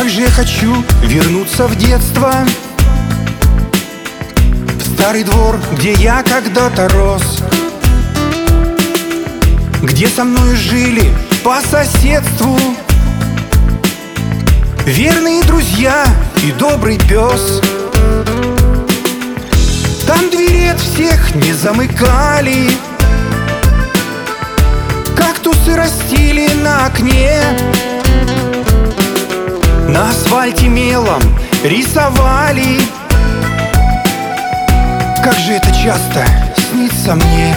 Как же я хочу вернуться в детство, в старый двор, где я когда-то рос, где со мной жили по соседству верные друзья и добрый пес. Там двери от всех не замыкали, кактусы растили на окне, на асфальте мелом рисовали. Как же это часто снится мне.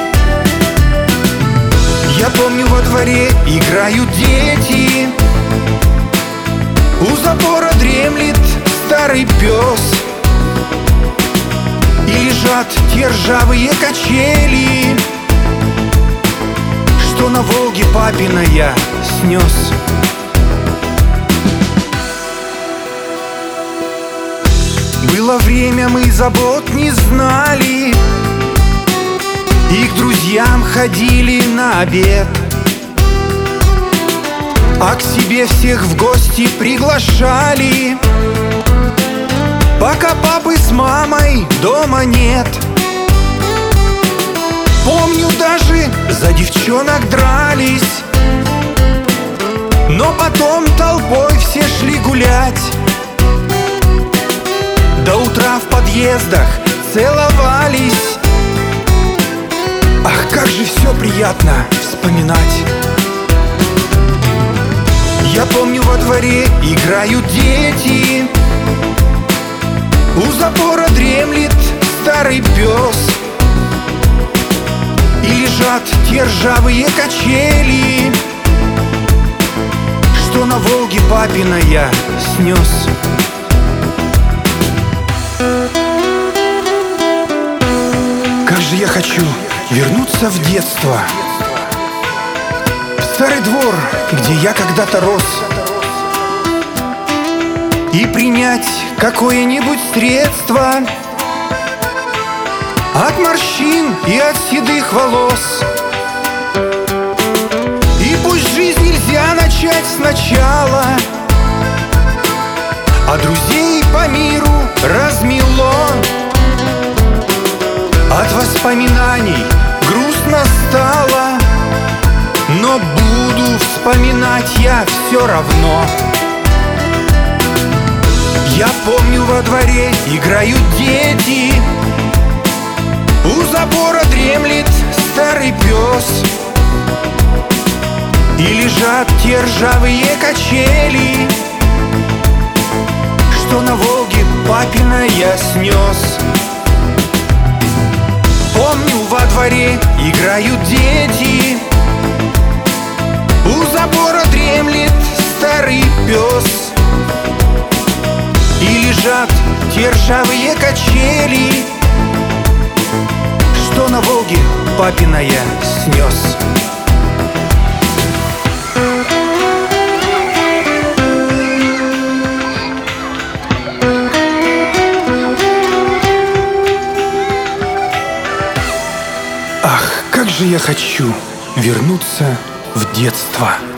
Я помню, во дворе играют дети, у забора дремлет старый пес, и лежат те ржавые качели, что на Волге папина я снес. Было время, мы забот не знали, и к друзьям ходили на обед, а к себе всех в гости приглашали, пока папы с мамой дома нет. Помню, даже за девчонок дрались, но потом толпой все шли гулять. До утра в подъездах целовались. Ах, как же все приятно вспоминать. Я помню, во дворе играют дети, у забора дремлет старый пес, и лежат те ржавые качели, что на Волге папина я снес. Как же я хочу вернуться в детство, в старый двор, где я когда-то рос, и принять какое-нибудь средство от морщин и от седых волос. И пусть жизнь нельзя начать сначала, а друзей по миру размело. От воспоминаний грустно стало, но буду вспоминать я все равно. Я помню, во дворе играют дети, у забора дремлет старый пес, и лежат те ржавые качели, что на Волге папина я снес. Помню, во дворе играют дети, у забора дремлет старый пес, и лежат те ржавые качели, что на Волге папина я снес. Ах, как же я хочу вернуться в детство.